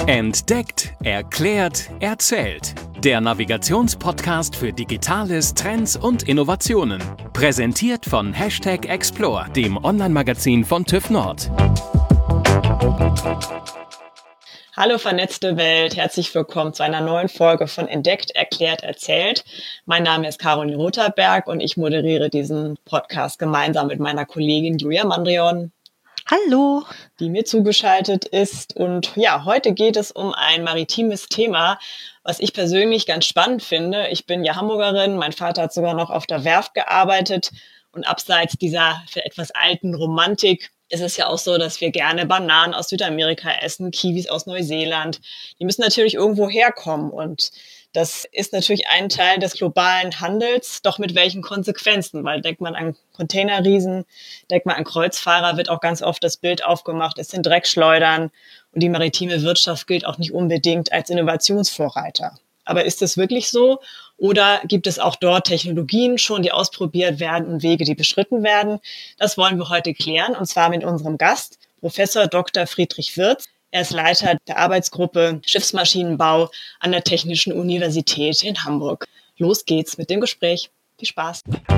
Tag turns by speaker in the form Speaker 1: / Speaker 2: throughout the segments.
Speaker 1: Entdeckt, erklärt, erzählt. Der Navigationspodcast für Digitales, Trends und Innovationen. Präsentiert von #Explore, dem Online-Magazin von TÜV Nord.
Speaker 2: Hallo vernetzte Welt, herzlich willkommen zu einer neuen Folge von Entdeckt, erklärt, erzählt. Mein Name ist Caroline Rotherberg und ich moderiere diesen Podcast gemeinsam mit meiner Kollegin Julia Mandrion.
Speaker 3: Hallo,
Speaker 2: Die mir zugeschaltet ist. Und ja, heute geht es um ein maritimes Thema, was ich persönlich ganz spannend finde. Ich bin ja Hamburgerin, mein Vater hat sogar noch auf der Werft gearbeitet. Und abseits dieser etwas alten Romantik ist es ja auch so, dass wir gerne Bananen aus Südamerika essen, Kiwis aus Neuseeland. Die müssen natürlich irgendwo herkommen und das ist natürlich ein Teil des globalen Handels, doch mit welchen Konsequenzen? Weil denkt man an Containerriesen, denkt man an Kreuzfahrer, wird auch ganz oft das Bild aufgemacht, es sind Dreckschleudern und die maritime Wirtschaft gilt auch nicht unbedingt als Innovationsvorreiter. Aber ist das wirklich so? Oder gibt es auch dort Technologien schon, die ausprobiert werden und Wege, die beschritten werden? Das wollen wir heute klären und zwar mit unserem Gast, Professor Dr. Friedrich Wirz. Er ist Leiter der Arbeitsgruppe Schiffsmaschinenbau an der Technischen Universität in Hamburg. Los geht's mit dem Gespräch. Viel Spaß.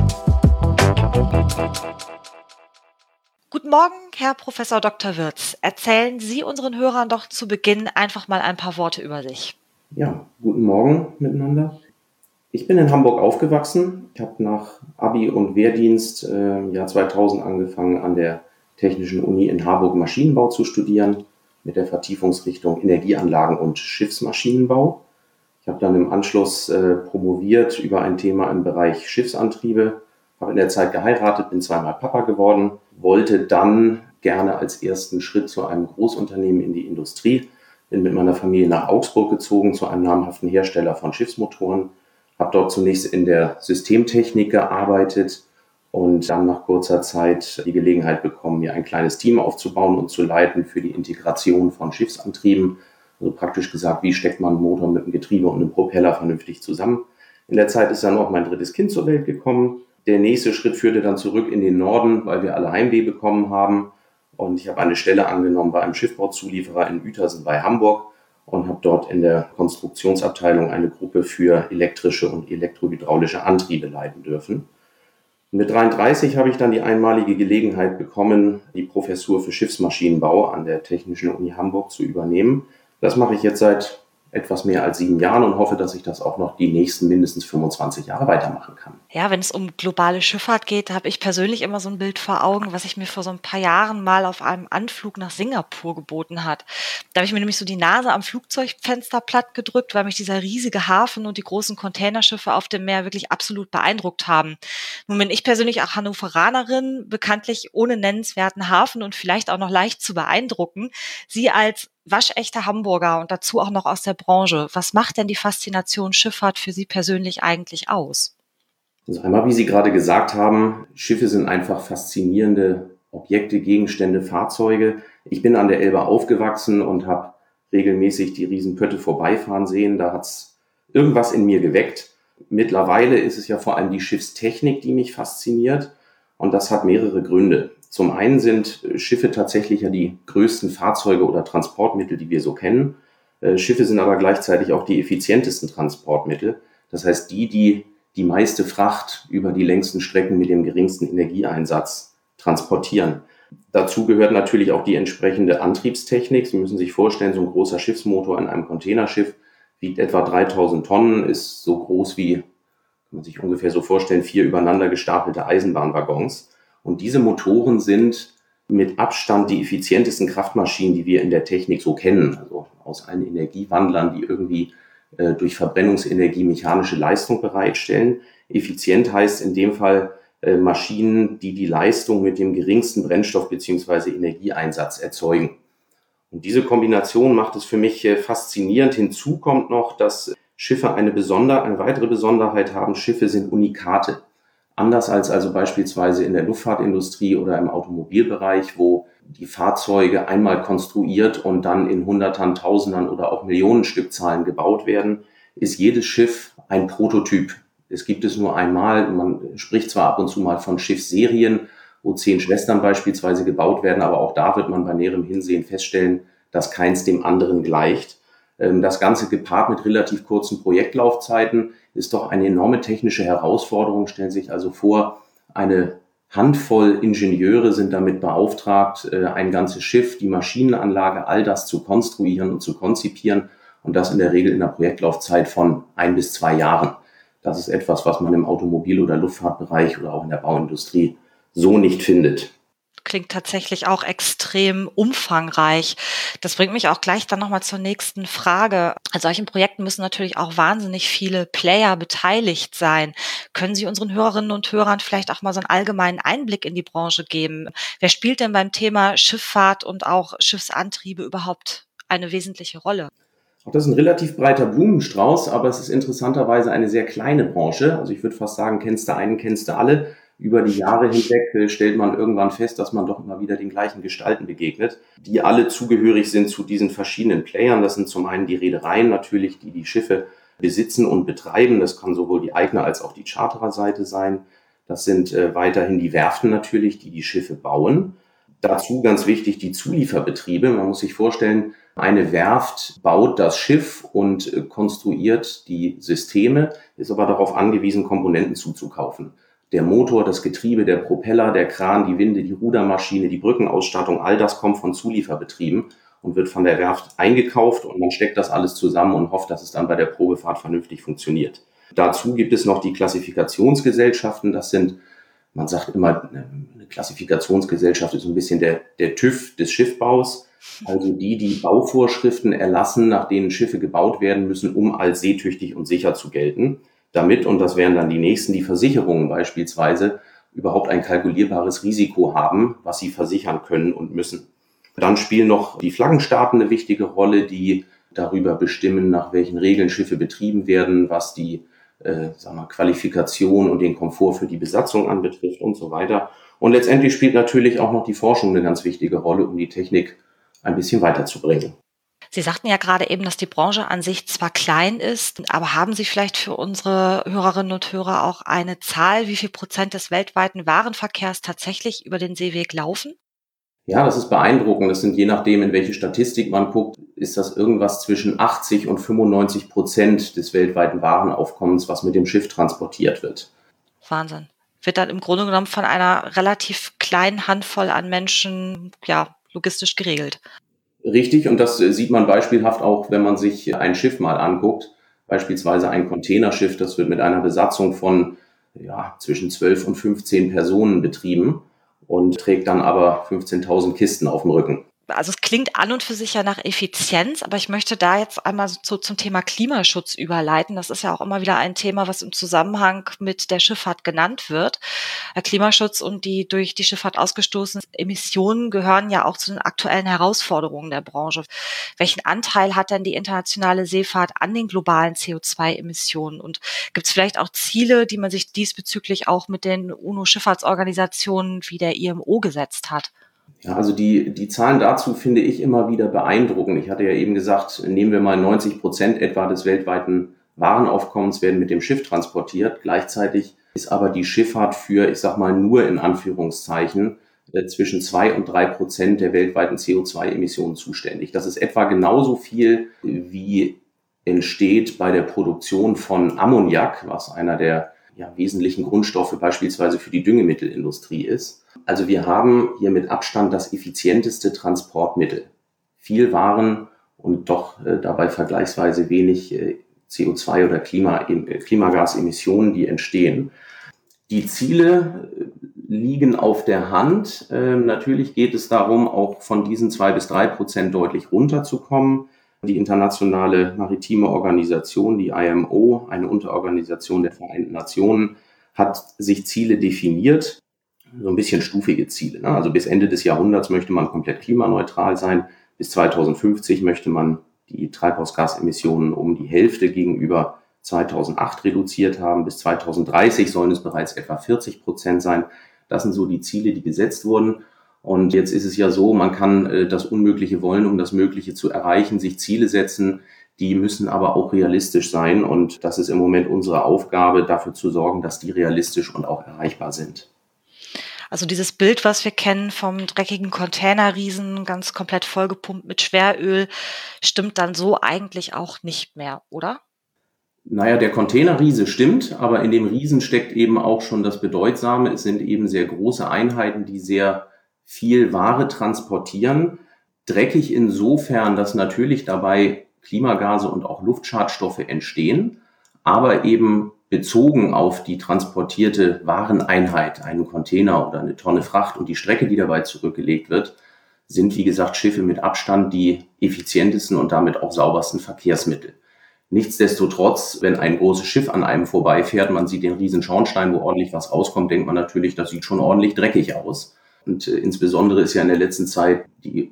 Speaker 3: Guten Morgen, Herr Professor Dr. Wirz. Erzählen Sie unseren Hörern doch zu Beginn einfach mal ein paar Worte über sich.
Speaker 4: Ja, guten Morgen miteinander. Ich bin in Hamburg aufgewachsen. Ich habe nach Abi und Wehrdienst im Jahr 2000 angefangen, an der Technischen Uni in Harburg Maschinenbau zu studieren, mit der Vertiefungsrichtung Energieanlagen und Schiffsmaschinenbau. Ich habe dann im Anschluss promoviert über ein Thema im Bereich Schiffsantriebe, habe in der Zeit geheiratet, bin zweimal Papa geworden, wollte dann gerne als ersten Schritt zu einem Großunternehmen in die Industrie, bin mit meiner Familie nach Augsburg gezogen, zu einem namhaften Hersteller von Schiffsmotoren, habe dort zunächst in der Systemtechnik gearbeitet und dann nach kurzer Zeit die Gelegenheit bekommen, mir ein kleines Team aufzubauen und zu leiten für die Integration von Schiffsantrieben. Also praktisch gesagt, wie steckt man einen Motor mit einem Getriebe und einem Propeller vernünftig zusammen. In der Zeit ist dann auch mein drittes Kind zur Welt gekommen. Der nächste Schritt führte dann zurück in den Norden, weil wir alle Heimweh bekommen haben. Und ich habe eine Stelle angenommen bei einem Schiffbauzulieferer in Uetersen bei Hamburg und habe dort in der Konstruktionsabteilung eine Gruppe für elektrische und elektrohydraulische Antriebe leiten dürfen. Mit 33 habe ich dann die einmalige Gelegenheit bekommen, die Professur für Schiffsmaschinenbau an der Technischen Uni Hamburg zu übernehmen. Das mache ich jetzt seit etwas mehr als 7 Jahren und hoffe, dass ich das auch noch die nächsten mindestens 25 Jahre weitermachen kann.
Speaker 3: Ja, wenn es um globale Schifffahrt geht, habe ich persönlich immer so ein Bild vor Augen, was ich mir vor so ein paar Jahren mal auf einem Anflug nach Singapur geboten hat. Da habe ich mir nämlich so die Nase am Flugzeugfenster platt gedrückt, weil mich dieser riesige Hafen und die großen Containerschiffe auf dem Meer wirklich absolut beeindruckt haben. Nun bin ich persönlich auch Hannoveranerin, bekanntlich ohne nennenswerten Hafen und vielleicht auch noch leicht zu beeindrucken. Sie als waschechter Hamburger und dazu auch noch aus der Branche. Was macht denn die Faszination Schifffahrt für Sie persönlich eigentlich aus?
Speaker 4: Also einmal, wie Sie gerade gesagt haben, Schiffe sind einfach faszinierende Objekte, Gegenstände, Fahrzeuge. Ich bin an der Elbe aufgewachsen und habe regelmäßig die Riesenpötte vorbeifahren sehen. Da hat's irgendwas in mir geweckt. Mittlerweile ist es ja vor allem die Schiffstechnik, die mich fasziniert. Und das hat mehrere Gründe. Zum einen sind Schiffe tatsächlich ja die größten Fahrzeuge oder Transportmittel, die wir so kennen. Schiffe sind aber gleichzeitig auch die effizientesten Transportmittel. Das heißt, die meiste Fracht über die längsten Strecken mit dem geringsten Energieeinsatz transportieren. Dazu gehört natürlich auch die entsprechende Antriebstechnik. Sie müssen sich vorstellen, so ein großer Schiffsmotor in einem Containerschiff wiegt etwa 3000 Tonnen, ist so groß wie, kann man sich ungefähr so vorstellen, 4 übereinander gestapelte Eisenbahnwaggons. Und diese Motoren sind mit Abstand die effizientesten Kraftmaschinen, die wir in der Technik so kennen. Also aus allen Energiewandlern, die irgendwie durch Verbrennungsenergie mechanische Leistung bereitstellen. Effizient heißt in dem Fall Maschinen, die die Leistung mit dem geringsten Brennstoff- bzw. Energieeinsatz erzeugen. Und diese Kombination macht es für mich faszinierend. Hinzu kommt noch, dass Schiffe eine weitere Besonderheit haben. Schiffe sind Unikate. Anders als also beispielsweise in der Luftfahrtindustrie oder im Automobilbereich, wo die Fahrzeuge einmal konstruiert und dann in Hundertern, Tausendern oder auch Millionen Stückzahlen gebaut werden, ist jedes Schiff ein Prototyp. Es gibt es nur einmal. Man spricht zwar ab und zu mal von Schiffsserien, wo 10 Schwestern beispielsweise gebaut werden, aber auch da wird man bei näherem Hinsehen feststellen, dass keins dem anderen gleicht. Das Ganze gepaart mit relativ kurzen Projektlaufzeiten ist doch eine enorme technische Herausforderung. Stellen Sie sich also vor, eine Handvoll Ingenieure sind damit beauftragt, ein ganzes Schiff, die Maschinenanlage, all das zu konstruieren und zu konzipieren und das in der Regel in einer Projektlaufzeit von 1 bis 2 Jahren. Das ist etwas, was man im Automobil- oder Luftfahrtbereich oder auch in der Bauindustrie so nicht findet.
Speaker 3: Klingt tatsächlich auch extrem umfangreich. Das bringt mich auch gleich dann nochmal zur nächsten Frage. An solchen Projekten müssen natürlich auch wahnsinnig viele Player beteiligt sein. Können Sie unseren Hörerinnen und Hörern vielleicht auch mal so einen allgemeinen Einblick in die Branche geben? Wer spielt denn beim Thema Schifffahrt und auch Schiffsantriebe überhaupt eine wesentliche Rolle?
Speaker 4: Auch das ist ein relativ breiter Blumenstrauß, aber es ist interessanterweise eine sehr kleine Branche. Also ich würde fast sagen, kennst du einen, kennst du alle. Über die Jahre hinweg stellt man irgendwann fest, dass man doch immer wieder den gleichen Gestalten begegnet, die alle zugehörig sind zu diesen verschiedenen Playern. Das sind zum einen die Reedereien natürlich, die die Schiffe besitzen und betreiben. Das kann sowohl die Eigner- als auch die Chartererseite sein. Das sind weiterhin die Werften natürlich, die die Schiffe bauen. Dazu ganz wichtig die Zulieferbetriebe. Man muss sich vorstellen, eine Werft baut das Schiff und konstruiert die Systeme, ist aber darauf angewiesen, Komponenten zuzukaufen. Der Motor, das Getriebe, der Propeller, der Kran, die Winde, die Rudermaschine, die Brückenausstattung, all das kommt von Zulieferbetrieben und wird von der Werft eingekauft und man steckt das alles zusammen und hofft, dass es dann bei der Probefahrt vernünftig funktioniert. Dazu gibt es noch die Klassifikationsgesellschaften. Das sind, man sagt immer, eine Klassifikationsgesellschaft ist so ein bisschen der TÜV des Schiffbaus. Also die Bauvorschriften erlassen, nach denen Schiffe gebaut werden müssen, um als seetüchtig und sicher zu gelten. Damit, und das wären dann die nächsten, die Versicherungen beispielsweise, überhaupt ein kalkulierbares Risiko haben, was sie versichern können und müssen. Dann spielen noch die Flaggenstaaten eine wichtige Rolle, die darüber bestimmen, nach welchen Regeln Schiffe betrieben werden, was die Qualifikation und den Komfort für die Besatzung anbetrifft und so weiter. Und letztendlich spielt natürlich auch noch die Forschung eine ganz wichtige Rolle, um die Technik ein bisschen weiterzubringen.
Speaker 3: Sie sagten ja gerade eben, dass die Branche an sich zwar klein ist, aber haben Sie vielleicht für unsere Hörerinnen und Hörer auch eine Zahl, wie viel Prozent des weltweiten Warenverkehrs tatsächlich über den Seeweg laufen?
Speaker 4: Ja, das ist beeindruckend. Das sind, je nachdem, in welche Statistik man guckt, ist das irgendwas zwischen 80 und 95% des weltweiten Warenaufkommens, was mit dem Schiff transportiert wird.
Speaker 3: Wahnsinn. Wird dann im Grunde genommen von einer relativ kleinen Handvoll an Menschen, logistisch geregelt.
Speaker 4: Richtig, und das sieht man beispielhaft auch, wenn man sich ein Schiff mal anguckt. Beispielsweise ein Containerschiff, das wird mit einer Besatzung von zwischen 12 und 15 Personen betrieben und trägt dann aber 15.000 Kisten auf dem Rücken.
Speaker 3: Also es klingt an und für sich ja nach Effizienz, aber ich möchte da jetzt einmal so zum Thema Klimaschutz überleiten. Das ist ja auch immer wieder ein Thema, was im Zusammenhang mit der Schifffahrt genannt wird. Klimaschutz und die durch die Schifffahrt ausgestoßenen Emissionen gehören ja auch zu den aktuellen Herausforderungen der Branche. Welchen Anteil hat denn die internationale Seefahrt an den globalen CO2-Emissionen? Und gibt es vielleicht auch Ziele, die man sich diesbezüglich auch mit den UNO-Schifffahrtsorganisationen wie der IMO gesetzt hat?
Speaker 4: Ja, also die Zahlen dazu finde ich immer wieder beeindruckend. Ich hatte ja eben gesagt, nehmen wir mal 90% etwa des weltweiten Warenaufkommens werden mit dem Schiff transportiert. Gleichzeitig ist aber die Schifffahrt für, ich sag mal nur in Anführungszeichen, zwischen 2 und 3% der weltweiten CO2-Emissionen zuständig. Das ist etwa genauso viel, wie entsteht bei der Produktion von Ammoniak, was einer der wesentlichen Grundstoffe beispielsweise für die Düngemittelindustrie ist. Also wir haben hier mit Abstand das effizienteste Transportmittel. Viel Waren und doch dabei vergleichsweise wenig CO2 oder Klimagasemissionen, die entstehen. Die Ziele liegen auf der Hand. Natürlich geht es darum, auch von diesen 2 bis 3% deutlich runterzukommen. Die Internationale Maritime Organisation, die IMO, eine Unterorganisation der Vereinten Nationen, hat sich Ziele definiert, so ein bisschen stufige Ziele. Ne? Also bis Ende des Jahrhunderts möchte man komplett klimaneutral sein. Bis 2050 möchte man die Treibhausgasemissionen um die Hälfte gegenüber 2008 reduziert haben. Bis 2030 sollen es bereits etwa 40% sein. Das sind so die Ziele, die gesetzt wurden. Und jetzt ist es ja so, man kann das Unmögliche wollen, um das Mögliche zu erreichen, sich Ziele setzen, die müssen aber auch realistisch sein. Und das ist im Moment unsere Aufgabe, dafür zu sorgen, dass die realistisch und auch erreichbar sind.
Speaker 3: Also dieses Bild, was wir kennen vom dreckigen Containerriesen, ganz komplett vollgepumpt mit Schweröl, stimmt dann so eigentlich auch nicht mehr, oder?
Speaker 4: Naja, der Containerriese stimmt, aber in dem Riesen steckt eben auch schon das Bedeutsame. Es sind eben sehr große Einheiten, die sehr viel Ware transportieren. Dreckig insofern, dass natürlich dabei Klimagase und auch Luftschadstoffe entstehen, aber eben bezogen auf die transportierte Wareneinheit, einen Container oder eine Tonne Fracht und die Strecke, die dabei zurückgelegt wird, sind, wie gesagt, Schiffe mit Abstand die effizientesten und damit auch saubersten Verkehrsmittel. Nichtsdestotrotz, wenn ein großes Schiff an einem vorbeifährt, man sieht den riesen Schornstein, wo ordentlich was rauskommt, denkt man natürlich, das sieht schon ordentlich dreckig aus. Und insbesondere ist ja in der letzten Zeit die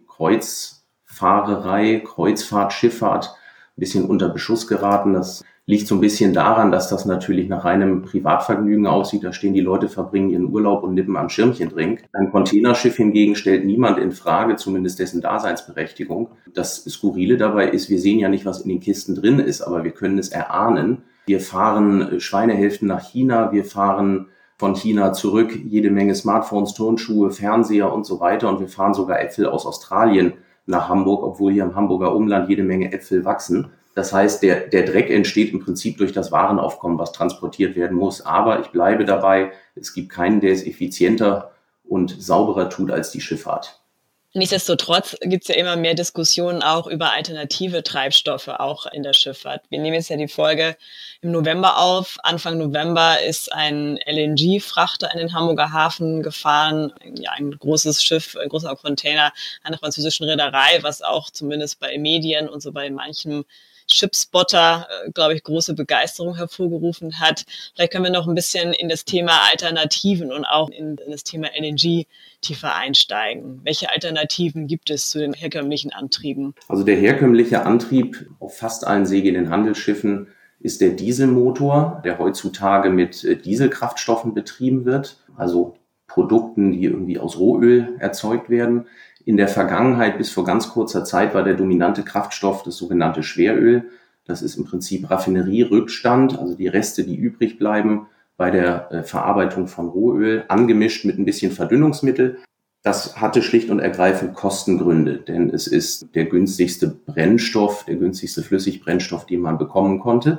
Speaker 4: Kreuzfahrtschifffahrt ein bisschen unter Beschuss geraten. Das liegt so ein bisschen daran, dass das natürlich nach reinem Privatvergnügen aussieht. Da stehen die Leute, verbringen ihren Urlaub und nippen am Schirmchendrink. Ein Containerschiff hingegen stellt niemand in Frage, zumindest dessen Daseinsberechtigung. Das Skurrile dabei ist, wir sehen ja nicht, was in den Kisten drin ist, aber wir können es erahnen. Wir fahren Schweinehälften nach China, wir fahren von China zurück jede Menge Smartphones, Turnschuhe, Fernseher und so weiter. Und wir fahren sogar Äpfel aus Australien nach Hamburg, obwohl hier im Hamburger Umland jede Menge Äpfel wachsen. Das heißt, der Dreck entsteht im Prinzip durch das Warenaufkommen, was transportiert werden muss. Aber ich bleibe dabei, es gibt keinen, der es effizienter und sauberer tut als die Schifffahrt.
Speaker 2: Nichtsdestotrotz gibt es ja immer mehr Diskussionen auch über alternative Treibstoffe, auch in der Schifffahrt. Wir nehmen jetzt ja die Folge im November auf. Anfang November ist ein LNG-Frachter in den Hamburger Hafen gefahren. Ja, ein großes Schiff, ein großer Container einer französischen Reederei, was auch zumindest bei Medien und so bei manchem Shipspotter, glaube ich, große Begeisterung hervorgerufen hat. Vielleicht können wir noch ein bisschen in das Thema Alternativen und auch in das Thema LNG tiefer einsteigen. Welche Alternativen gibt es zu den herkömmlichen Antrieben?
Speaker 4: Also der herkömmliche Antrieb auf fast allen segelnden Handelsschiffen ist der Dieselmotor, der heutzutage mit Dieselkraftstoffen betrieben wird, also Produkten, die irgendwie aus Rohöl erzeugt werden. In der Vergangenheit, bis vor ganz kurzer Zeit, war der dominante Kraftstoff das sogenannte Schweröl. Das ist im Prinzip Raffinerierückstand, also die Reste, die übrig bleiben bei der Verarbeitung von Rohöl, angemischt mit ein bisschen Verdünnungsmittel. Das hatte schlicht und ergreifend Kostengründe, denn es ist der günstigste Brennstoff, der günstigste Flüssigbrennstoff, den man bekommen konnte.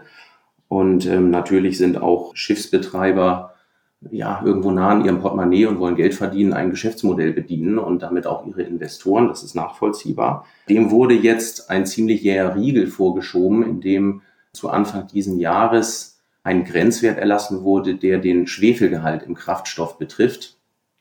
Speaker 4: Und natürlich sind auch Schiffsbetreiber irgendwo nah an ihrem Portemonnaie und wollen Geld verdienen, ein Geschäftsmodell bedienen und damit auch ihre Investoren. Das ist nachvollziehbar. Dem wurde jetzt ein ziemlich jäher Riegel vorgeschoben, in dem zu Anfang diesen Jahres ein Grenzwert erlassen wurde, der den Schwefelgehalt im Kraftstoff betrifft.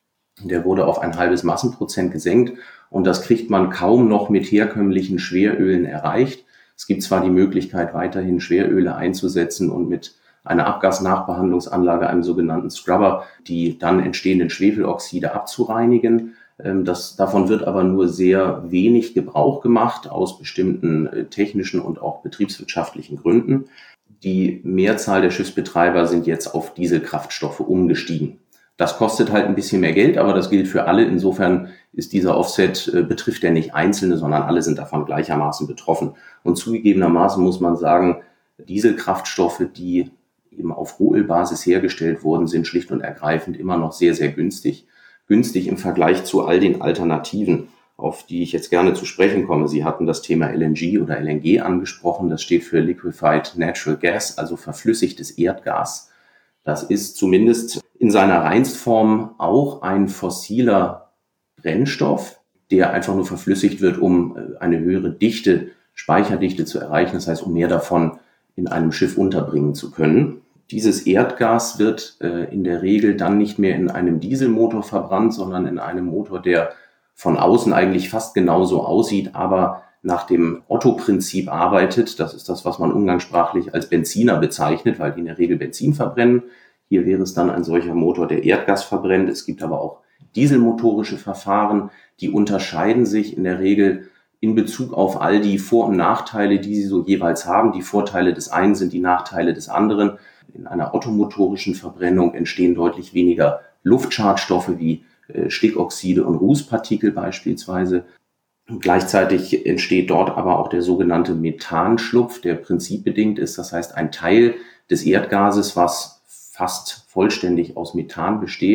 Speaker 4: Der wurde auf ein halbes Massenprozent gesenkt und das kriegt man kaum noch mit herkömmlichen Schwerölen erreicht. Es gibt zwar die Möglichkeit, weiterhin Schweröle einzusetzen und mit einer Abgasnachbehandlungsanlage, einem sogenannten Scrubber, die dann entstehenden Schwefeloxide abzureinigen. Davon wird aber nur sehr wenig Gebrauch gemacht aus bestimmten technischen und auch betriebswirtschaftlichen Gründen. Die Mehrzahl der Schiffsbetreiber sind jetzt auf Dieselkraftstoffe umgestiegen. Das kostet halt ein bisschen mehr Geld, aber das gilt für alle. Insofern ist dieser Offset, betrifft er nicht Einzelne, sondern alle sind davon gleichermaßen betroffen. Und zugegebenermaßen muss man sagen, Dieselkraftstoffe, die eben auf Rohölbasis hergestellt wurden, sind schlicht und ergreifend immer noch sehr, sehr günstig. Günstig im Vergleich zu all den Alternativen, auf die ich jetzt gerne zu sprechen komme. Sie hatten das Thema LNG oder LNG angesprochen. Das steht für Liquefied Natural Gas, also verflüssigtes Erdgas. Das ist zumindest in seiner Reinstform auch ein fossiler Brennstoff, der einfach nur verflüssigt wird, um eine höhere Dichte, Speicherdichte zu erreichen. Das heißt, um mehr davon in einem Schiff unterbringen zu können. Dieses Erdgas wird in der Regel dann nicht mehr in einem Dieselmotor verbrannt, sondern in einem Motor, der von außen eigentlich fast genauso aussieht, aber nach dem Otto-Prinzip arbeitet. Das ist das, was man umgangssprachlich als Benziner bezeichnet, weil die in der Regel Benzin verbrennen. Hier wäre es dann ein solcher Motor, der Erdgas verbrennt. Es gibt aber auch dieselmotorische Verfahren, die unterscheiden sich in der Regel in Bezug auf all die Vor- und Nachteile, die sie so jeweils haben. Die Vorteile des einen sind die Nachteile des anderen. In einer ottomotorischen Verbrennung entstehen deutlich weniger Luftschadstoffe wie Stickoxide und Rußpartikel beispielsweise. Und gleichzeitig entsteht dort aber auch der sogenannte Methanschlupf, der prinzipbedingt ist. Das heißt, ein Teil des Erdgases, was fast vollständig aus Methan besteht,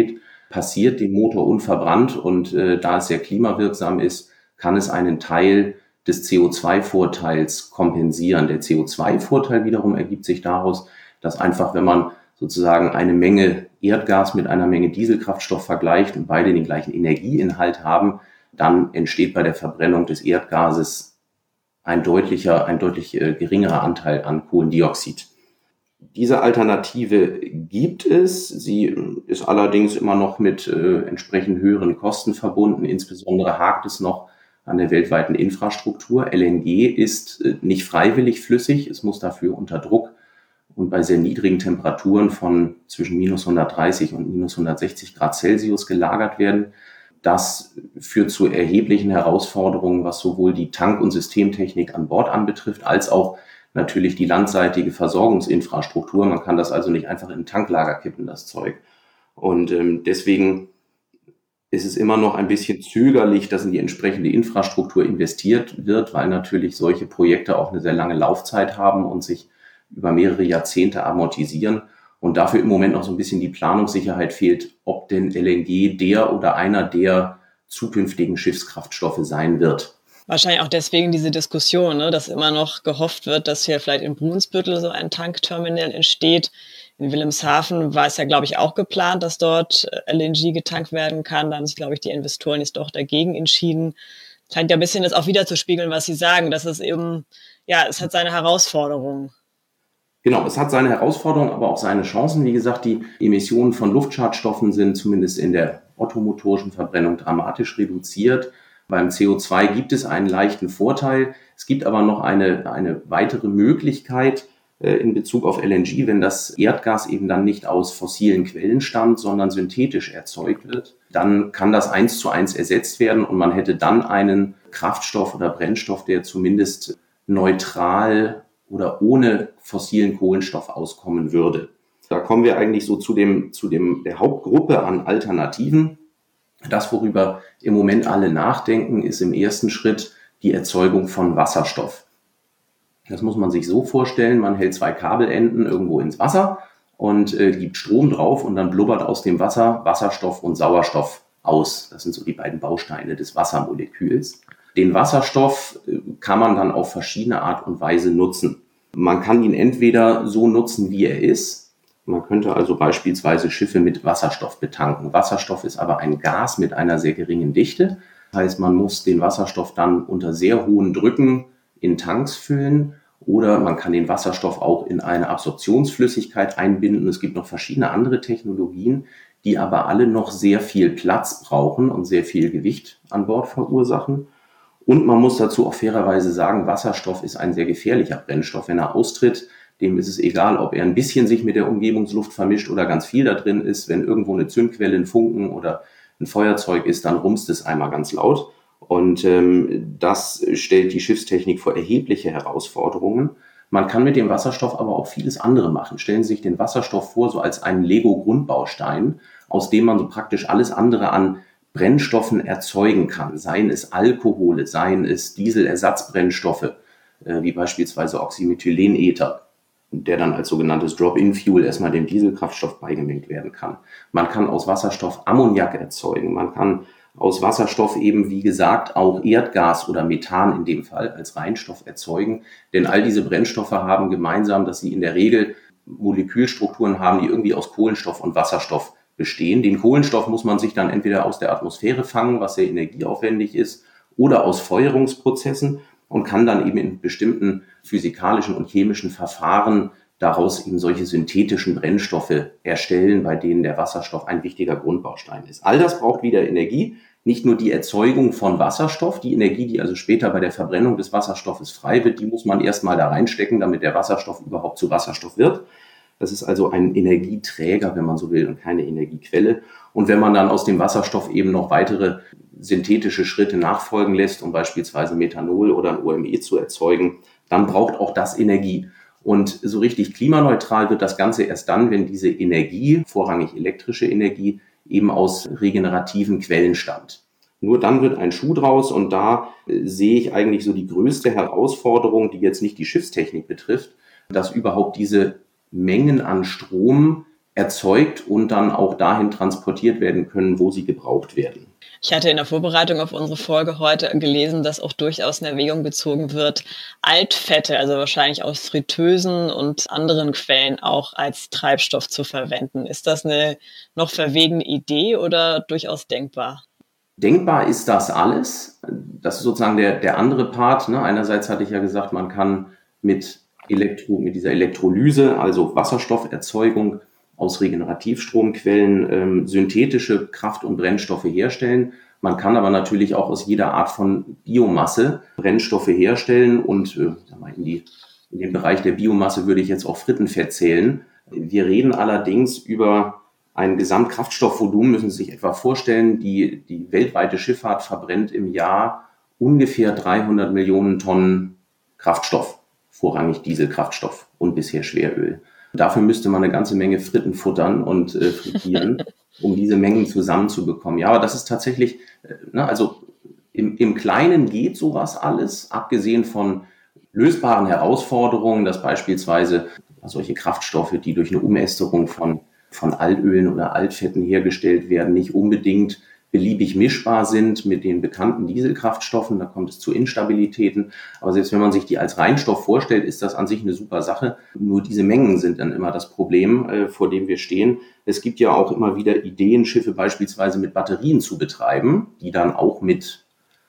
Speaker 4: passiert dem Motor unverbrannt und da es sehr klimawirksam ist, kann es einen Teil des CO2-Vorteils kompensieren. Der CO2-Vorteil wiederum ergibt sich daraus, dass einfach, wenn man sozusagen eine Menge Erdgas mit einer Menge Dieselkraftstoff vergleicht und beide den gleichen Energieinhalt haben, dann entsteht bei der Verbrennung des Erdgases ein deutlich geringerer Anteil an Kohlendioxid. Diese Alternative gibt es. Sie ist allerdings immer noch mit entsprechend höheren Kosten verbunden. Insbesondere hakt es noch an der weltweiten Infrastruktur. LNG ist nicht freiwillig flüssig. Es muss dafür unter Druck und bei sehr niedrigen Temperaturen von zwischen minus 130 und minus 160 Grad Celsius gelagert werden. Das führt zu erheblichen Herausforderungen, was sowohl die Tank- und Systemtechnik an Bord anbetrifft, als auch natürlich die landseitige Versorgungsinfrastruktur. Man kann das also nicht einfach in ein Tanklager kippen, das Zeug. Und deswegen ist es immer noch ein bisschen zögerlich, dass in die entsprechende Infrastruktur investiert wird, weil natürlich solche Projekte auch eine sehr lange Laufzeit haben und sich über mehrere Jahrzehnte amortisieren und dafür im Moment noch so ein bisschen die Planungssicherheit fehlt, ob denn LNG der oder einer der zukünftigen Schiffskraftstoffe sein wird.
Speaker 2: Wahrscheinlich auch deswegen diese Diskussion, ne, dass immer noch gehofft wird, dass hier vielleicht in Brunsbüttel so ein Tankterminal entsteht. In Wilhelmshaven war es ja, glaube ich, auch geplant, dass dort LNG getankt werden kann. Da haben sich, glaube ich, die Investoren jetzt doch dagegen entschieden. Scheint ja ein bisschen das auch wiederzuspiegeln, was Sie sagen, dass es eben, ja, es hat seine Herausforderungen.
Speaker 4: Genau, es hat seine Herausforderungen, aber auch seine Chancen. Wie gesagt, die Emissionen von Luftschadstoffen sind zumindest in der ottomotorischen Verbrennung dramatisch reduziert. Beim CO2 gibt es einen leichten Vorteil. Es gibt aber noch eine weitere Möglichkeit in Bezug auf LNG, wenn das Erdgas eben dann nicht aus fossilen Quellen stammt, sondern synthetisch erzeugt wird. Dann kann das 1:1 ersetzt werden und man hätte dann einen Kraftstoff oder Brennstoff, der zumindest neutral oder ohne fossilen Kohlenstoff auskommen würde. Da kommen wir eigentlich so zu der Hauptgruppe an Alternativen. Das, worüber im Moment alle nachdenken, ist im ersten Schritt die Erzeugung von Wasserstoff. Das muss man sich so vorstellen, man hält 2 Kabelenden irgendwo ins Wasser und gibt Strom drauf und dann blubbert aus dem Wasser Wasserstoff und Sauerstoff aus. Das sind so die beiden Bausteine des Wassermoleküls. Den Wasserstoff kann man dann auf verschiedene Art und Weise nutzen. Man kann ihn entweder so nutzen, wie er ist. Man könnte also beispielsweise Schiffe mit Wasserstoff betanken. Wasserstoff ist aber ein Gas mit einer sehr geringen Dichte. Das heißt, man muss den Wasserstoff dann unter sehr hohen Drücken in Tanks füllen oder man kann den Wasserstoff auch in eine Absorptionsflüssigkeit einbinden. Es gibt noch verschiedene andere Technologien, die aber alle noch sehr viel Platz brauchen und sehr viel Gewicht an Bord verursachen. Und man muss dazu auch fairerweise sagen, Wasserstoff ist ein sehr gefährlicher Brennstoff. Wenn er austritt, dem ist es egal, ob er ein bisschen sich mit der Umgebungsluft vermischt oder ganz viel da drin ist. Wenn irgendwo eine Zündquelle, ein Funken oder ein Feuerzeug ist, dann rumst es einmal ganz laut. Und das stellt die Schiffstechnik vor erhebliche Herausforderungen. Man kann mit dem Wasserstoff aber auch vieles andere machen. Stellen Sie sich den Wasserstoff vor, so als einen Lego-Grundbaustein, aus dem man so praktisch alles andere an Brennstoffen erzeugen kann. Seien es Alkohole, seien es Dieselersatzbrennstoffe, wie beispielsweise Oxymethylenether, der dann als sogenanntes Drop-in-Fuel erstmal dem Dieselkraftstoff beigemengt werden kann. Man kann aus Wasserstoff Ammoniak erzeugen. Man kann aus Wasserstoff eben, wie gesagt, auch Erdgas oder Methan in dem Fall als Reinstoff erzeugen. Denn all diese Brennstoffe haben gemeinsam, dass sie in der Regel Molekülstrukturen haben, die irgendwie aus Kohlenstoff und Wasserstoff bestehen. Den Kohlenstoff muss man sich dann entweder aus der Atmosphäre fangen, was sehr energieaufwendig ist, oder aus Feuerungsprozessen und kann dann eben in bestimmten physikalischen und chemischen Verfahren daraus eben solche synthetischen Brennstoffe erstellen, bei denen der Wasserstoff ein wichtiger Grundbaustein ist. All das braucht wieder Energie, nicht nur die Erzeugung von Wasserstoff, die Energie, die also später bei der Verbrennung des Wasserstoffes frei wird, die muss man erstmal da reinstecken, damit der Wasserstoff überhaupt zu Wasserstoff wird. Das ist also ein Energieträger, wenn man so will, und keine Energiequelle. Und wenn man dann aus dem Wasserstoff eben noch weitere synthetische Schritte nachfolgen lässt, um beispielsweise Methanol oder ein OME zu erzeugen, dann braucht auch das Energie. Und so richtig klimaneutral wird das Ganze erst dann, wenn diese Energie, vorrangig elektrische Energie, eben aus regenerativen Quellen stammt. Nur dann wird ein Schuh draus und da sehe ich eigentlich so die größte Herausforderung, die jetzt nicht die Schiffstechnik betrifft, dass überhaupt diese Mengen an Strom erzeugt und dann auch dahin transportiert werden können, wo sie gebraucht werden.
Speaker 2: Ich hatte in der Vorbereitung auf unsere Folge heute gelesen, dass auch durchaus in Erwägung gezogen wird, Altfette, also wahrscheinlich aus Fritteusen und anderen Quellen auch als Treibstoff zu verwenden. Ist das eine noch verwegene Idee oder durchaus denkbar?
Speaker 4: Denkbar ist das alles. Das ist sozusagen der andere Part. Ne? Einerseits hatte ich ja gesagt, man kann mit dieser Elektrolyse, also Wasserstofferzeugung aus Regenerativstromquellen, synthetische Kraft- und Brennstoffe herstellen. Man kann aber natürlich auch aus jeder Art von Biomasse Brennstoffe herstellen und in den Bereich der Biomasse würde ich jetzt auch Frittenfett zählen. Wir reden allerdings über ein Gesamtkraftstoffvolumen, müssen Sie sich etwa vorstellen, die weltweite Schifffahrt verbrennt im Jahr ungefähr 300 Millionen Tonnen Kraftstoff, vorrangig Dieselkraftstoff und bisher Schweröl. Dafür müsste man eine ganze Menge Fritten futtern und frittieren, um diese Mengen zusammenzubekommen. Ja, aber das ist tatsächlich, also im Kleinen geht sowas alles, abgesehen von lösbaren Herausforderungen, dass beispielsweise solche Kraftstoffe, die durch eine Umästerung von Altölen oder Altfetten hergestellt werden, nicht unbedingt beliebig mischbar sind mit den bekannten Dieselkraftstoffen. Da kommt es zu Instabilitäten. Aber selbst wenn man sich die als Reinstoff vorstellt, ist das an sich eine super Sache. Nur diese Mengen sind dann immer das Problem, vor dem wir stehen. Es gibt ja auch immer wieder Ideen, Schiffe beispielsweise mit Batterien zu betreiben, die dann auch mit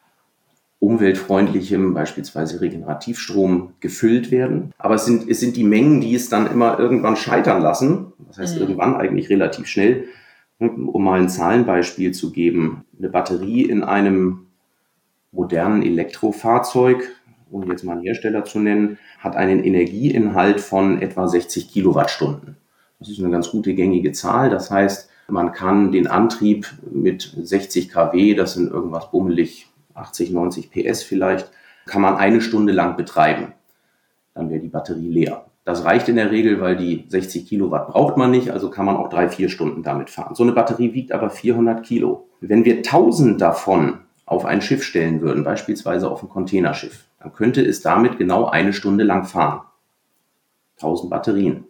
Speaker 4: umweltfreundlichem, beispielsweise Regenerativstrom, gefüllt werden. Aber es sind die Mengen, die es dann immer irgendwann scheitern lassen. Das heißt, irgendwann eigentlich relativ schnell. Um mal ein Zahlenbeispiel zu geben. Eine Batterie in einem modernen Elektrofahrzeug, ohne jetzt mal einen Hersteller zu nennen, hat einen Energieinhalt von etwa 60 Kilowattstunden. Das ist eine ganz gute gängige Zahl. Das heißt, man kann den Antrieb mit 60 kW, das sind irgendwas bummelig 80, 90 PS vielleicht, kann man 1 Stunde lang betreiben. Dann wäre die Batterie leer. Das reicht in der Regel, weil die 60 Kilowatt braucht man nicht, also kann man auch 3-4 Stunden damit fahren. So eine Batterie wiegt aber 400 Kilo. Wenn wir 1000 davon auf ein Schiff stellen würden, beispielsweise auf ein Containerschiff, dann könnte es damit genau 1 Stunde lang fahren. 1000 Batterien.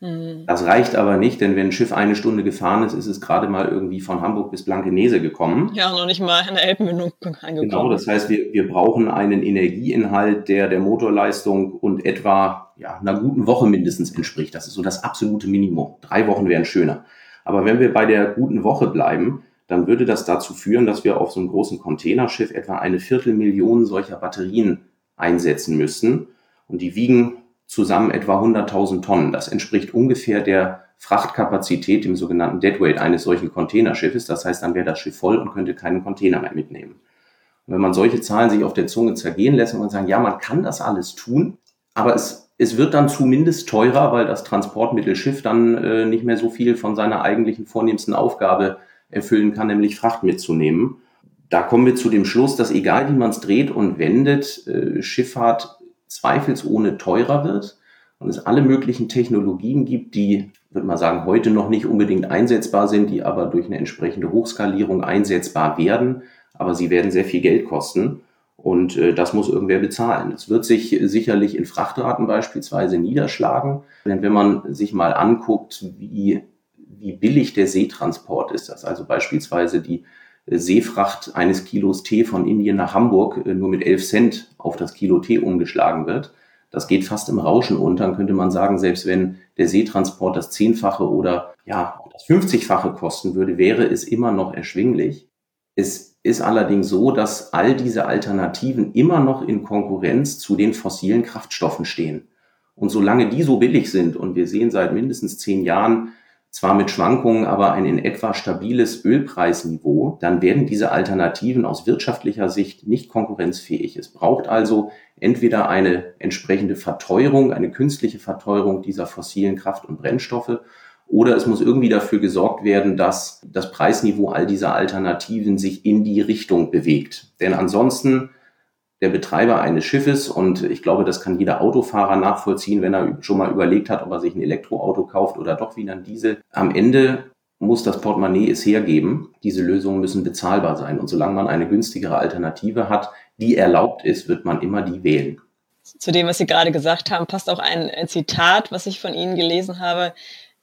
Speaker 4: Das reicht aber nicht, denn wenn ein Schiff 1 Stunde gefahren ist, ist es gerade mal irgendwie von Hamburg bis Blankenese gekommen.
Speaker 2: Ja, noch nicht mal in der Elbmündung angekommen.
Speaker 4: Genau, das heißt, wir brauchen einen Energieinhalt, der Motorleistung und etwa einer guten Woche mindestens entspricht. Das ist so das absolute Minimum. 3 Wochen wären schöner. Aber wenn wir bei der guten Woche bleiben, dann würde das dazu führen, dass wir auf so einem großen Containerschiff etwa 250.000 solcher Batterien einsetzen müssten. Und die wiegen zusammen etwa 100.000 Tonnen. Das entspricht ungefähr der Frachtkapazität, dem sogenannten Deadweight eines solchen Containerschiffes. Das heißt, dann wäre das Schiff voll und könnte keinen Container mehr mitnehmen. Und wenn man solche Zahlen sich auf der Zunge zergehen lässt und man sagt, ja, man kann das alles tun, aber es wird dann zumindest teurer, weil das Transportmittel Schiff dann nicht mehr so viel von seiner eigentlichen vornehmsten Aufgabe erfüllen kann, nämlich Fracht mitzunehmen. Da kommen wir zu dem Schluss, dass egal wie man es dreht und wendet, Schifffahrt zweifelsohne teurer wird und es alle möglichen Technologien gibt, die, würde man sagen, heute noch nicht unbedingt einsetzbar sind, die aber durch eine entsprechende Hochskalierung einsetzbar werden, aber sie werden sehr viel Geld kosten und das muss irgendwer bezahlen. Das wird sich sicherlich in Frachtraten beispielsweise niederschlagen, denn wenn man sich mal anguckt, wie billig der Seetransport ist, dass also beispielsweise die Seefracht eines Kilos Tee von Indien nach Hamburg nur mit 11 Cent auf das Kilo Tee umgeschlagen wird. Das geht fast im Rauschen unter. Dann könnte man sagen, selbst wenn der Seetransport das 10-fache oder auch das 50-fache kosten würde, wäre es immer noch erschwinglich. Es ist allerdings so, dass all diese Alternativen immer noch in Konkurrenz zu den fossilen Kraftstoffen stehen. Und solange die so billig sind, und wir sehen seit mindestens 10 Jahren, zwar mit Schwankungen, aber ein in etwa stabiles Ölpreisniveau, dann werden diese Alternativen aus wirtschaftlicher Sicht nicht konkurrenzfähig. Es braucht also entweder eine entsprechende Verteuerung, eine künstliche Verteuerung dieser fossilen Kraft- und Brennstoffe, oder es muss irgendwie dafür gesorgt werden, dass das Preisniveau all dieser Alternativen sich in die Richtung bewegt. Denn ansonsten der Betreiber eines Schiffes, und ich glaube, das kann jeder Autofahrer nachvollziehen, wenn er schon mal überlegt hat, ob er sich ein Elektroauto kauft oder doch wieder ein Diesel. Am Ende muss das Portemonnaie es hergeben. Diese Lösungen müssen bezahlbar sein. Und solange man eine günstigere Alternative hat, die erlaubt ist, wird man immer die wählen.
Speaker 2: Zu dem, was Sie gerade gesagt haben, passt auch ein Zitat, was ich von Ihnen gelesen habe.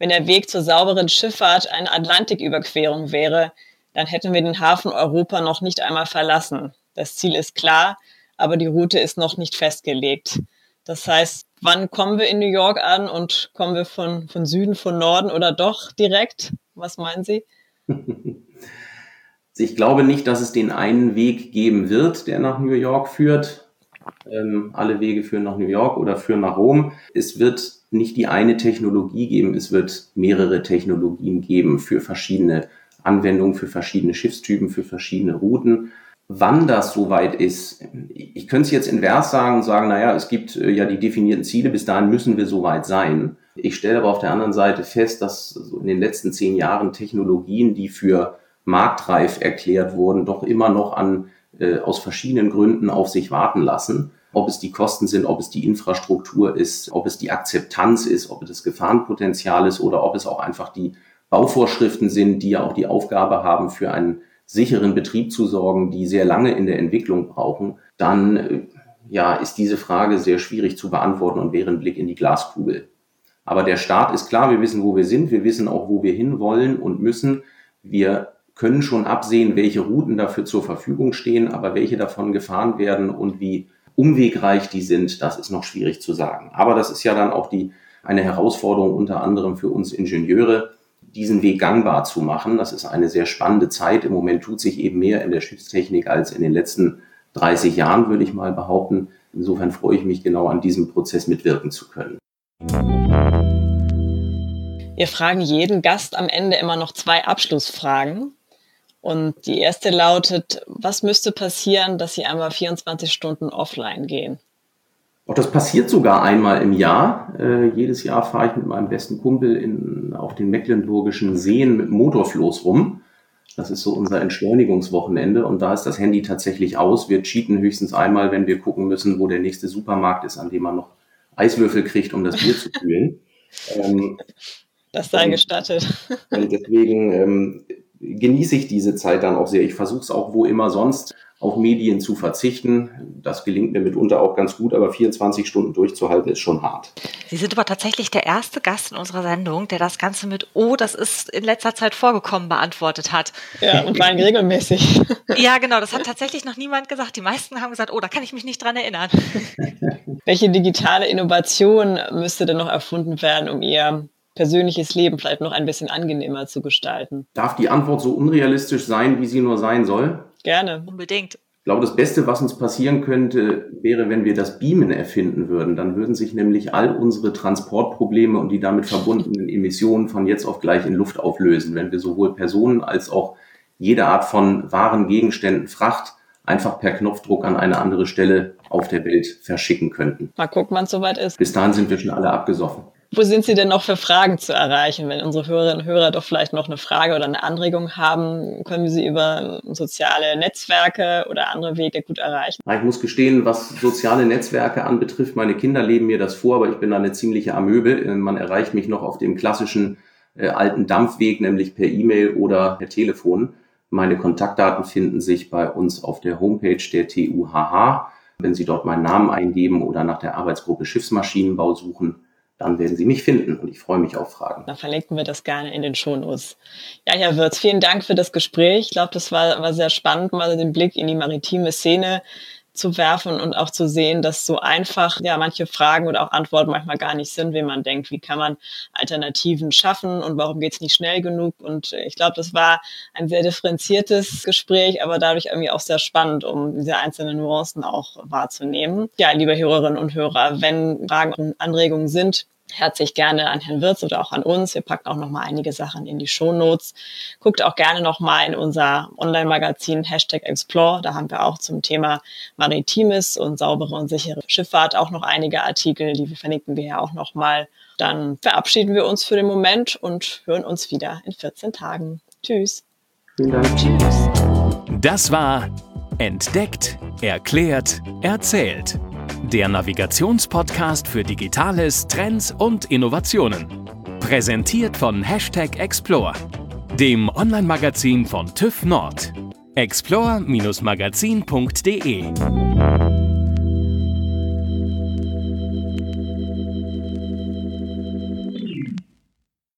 Speaker 2: Wenn der Weg zur sauberen Schifffahrt eine Atlantiküberquerung wäre, dann hätten wir den Hafen Europa noch nicht einmal verlassen. Das Ziel ist klar, aber die Route ist noch nicht festgelegt. Das heißt, wann kommen wir in New York an und kommen wir von Süden, von Norden oder doch direkt? Was meinen Sie?
Speaker 4: Ich glaube nicht, dass es den einen Weg geben wird, der nach New York führt. Alle Wege führen nach New York oder führen nach Rom. Es wird nicht die eine Technologie geben, es wird mehrere Technologien geben für verschiedene Anwendungen, für verschiedene Schiffstypen, für verschiedene Routen. Wann das soweit ist, ich könnte es jetzt invers sagen und sagen, naja, es gibt ja die definierten Ziele, bis dahin müssen wir soweit sein. Ich stelle aber auf der anderen Seite fest, dass so in den letzten 10 Jahren Technologien, die für marktreif erklärt wurden, doch immer noch aus verschiedenen Gründen auf sich warten lassen. Ob es die Kosten sind, ob es die Infrastruktur ist, ob es die Akzeptanz ist, ob es das Gefahrenpotenzial ist oder ob es auch einfach die Bauvorschriften sind, die ja auch die Aufgabe haben, für einen sicheren Betrieb zu sorgen, die sehr lange in der Entwicklung brauchen, dann ist diese Frage sehr schwierig zu beantworten und wäre ein Blick in die Glaskugel. Aber der Start ist klar, wir wissen, wo wir sind, wir wissen auch, wo wir hinwollen und müssen. Wir können schon absehen, welche Routen dafür zur Verfügung stehen, aber welche davon gefahren werden und wie umwegreich die sind, das ist noch schwierig zu sagen. Aber das ist ja dann auch eine Herausforderung unter anderem für uns Ingenieure, diesen Weg gangbar zu machen. Das ist eine sehr spannende Zeit. Im Moment tut sich eben mehr in der Schiffstechnik als in den letzten 30 Jahren, würde ich mal behaupten. Insofern freue ich mich, genau an diesem Prozess mitwirken zu können.
Speaker 2: Wir fragen jeden Gast am Ende immer noch 2 Abschlussfragen. Und die erste lautet, was müsste passieren, dass Sie einmal 24 Stunden offline gehen?
Speaker 4: Auch das passiert sogar einmal im Jahr. Jedes Jahr fahre ich mit meinem besten Kumpel auf den mecklenburgischen Seen mit Motorfloß rum. Das ist so unser Entschleunigungswochenende und da ist das Handy tatsächlich aus. Wir cheaten höchstens einmal, wenn wir gucken müssen, wo der nächste Supermarkt ist, an dem man noch Eiswürfel kriegt, um das Bier zu kühlen.
Speaker 2: Das sei gestattet.
Speaker 4: Und deswegen genieße ich diese Zeit dann auch sehr. Ich versuche es auch wo immer sonst, auf Medien zu verzichten. Das gelingt mir mitunter auch ganz gut, aber 24 Stunden durchzuhalten ist schon hart.
Speaker 3: Sie sind aber tatsächlich der erste Gast in unserer Sendung, der das Ganze mit das ist in letzter Zeit vorgekommen, beantwortet hat.
Speaker 2: Ja, und vor allem regelmäßig.
Speaker 3: Ja, genau, das hat tatsächlich noch niemand gesagt. Die meisten haben gesagt, da kann ich mich nicht dran erinnern.
Speaker 2: Welche digitale Innovation müsste denn noch erfunden werden, um Ihr persönliches Leben vielleicht noch ein bisschen angenehmer zu gestalten?
Speaker 4: Darf die Antwort so unrealistisch sein, wie sie nur sein soll?
Speaker 2: Gerne.
Speaker 3: Unbedingt.
Speaker 4: Ich glaube, das Beste, was uns passieren könnte, wäre, wenn wir das Beamen erfinden würden. Dann würden sich nämlich all unsere Transportprobleme und die damit verbundenen Emissionen von jetzt auf gleich in Luft auflösen, wenn wir sowohl Personen als auch jede Art von Waren, Gegenständen, Fracht einfach per Knopfdruck an eine andere Stelle auf der Welt verschicken könnten.
Speaker 2: Mal gucken, wann es soweit ist.
Speaker 4: Bis dahin sind wir schon alle abgesoffen.
Speaker 2: Wo sind Sie denn noch für Fragen zu erreichen? Wenn unsere Hörerinnen und Hörer doch vielleicht noch eine Frage oder eine Anregung haben, können wir sie über soziale Netzwerke oder andere Wege gut erreichen?
Speaker 4: Ich muss gestehen, was soziale Netzwerke anbetrifft, meine Kinder leben mir das vor, aber ich bin da eine ziemliche Amöbe. Man erreicht mich noch auf dem klassischen alten Dampfweg, nämlich per E-Mail oder per Telefon. Meine Kontaktdaten finden sich bei uns auf der Homepage der TUHH. Wenn Sie dort meinen Namen eingeben oder nach der Arbeitsgruppe Schiffsmaschinenbau suchen, dann werden Sie mich finden und ich freue mich auf Fragen.
Speaker 2: Dann verlinken wir das gerne in den Shownotes. Ja, Herr Wirz, vielen Dank für das Gespräch. Ich glaube, das war sehr spannend, mal den Blick in die maritime Szene zu werfen und auch zu sehen, dass so einfach manche Fragen oder auch Antworten manchmal gar nicht sind, wie man denkt. Wie kann man Alternativen schaffen und warum geht es nicht schnell genug? Und ich glaube, das war ein sehr differenziertes Gespräch, aber dadurch irgendwie auch sehr spannend, um diese einzelnen Nuancen auch wahrzunehmen. Ja, liebe Hörerinnen und Hörer, wenn Fragen und Anregungen sind, herzlich gerne an Herrn Wirz oder auch an uns. Wir packen auch nochmal einige Sachen in die Shownotes. Guckt auch gerne nochmal in unser Online-Magazin #Explore. Da haben wir auch zum Thema Maritimes und saubere und sichere Schifffahrt auch noch einige Artikel, die verlinken wir ja auch nochmal. Dann verabschieden wir uns für den Moment und hören uns wieder in 14 Tagen. Tschüss.
Speaker 4: Vielen Dank.
Speaker 3: Tschüss.
Speaker 1: Das war Entdeckt, Erklärt, Erzählt. Der Navigationspodcast für Digitales, Trends und Innovationen. Präsentiert von #Explore, dem Online-Magazin von TÜV Nord. explore-magazin.de